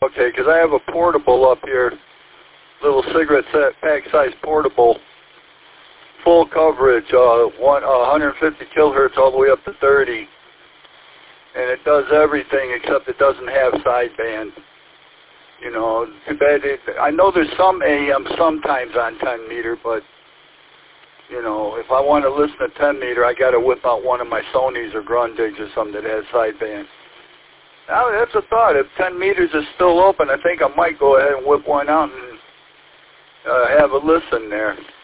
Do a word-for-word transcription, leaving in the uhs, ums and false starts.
Okay, because I have a portable up here, little cigarette set, pack size portable, full coverage, uh, one, uh, one hundred fifty kilohertz all the way up to thirty, and it does everything except it doesn't have sideband. You know, too bad it, I know there's some A M sometimes on ten meter, but you know, if I want to listen to ten meter, I got to whip out one of my Sonys or Grundigs or something that has sideband. Now, that's a thought. If ten meters is still open, I think I might go ahead and whip one out and uh, have a listen there.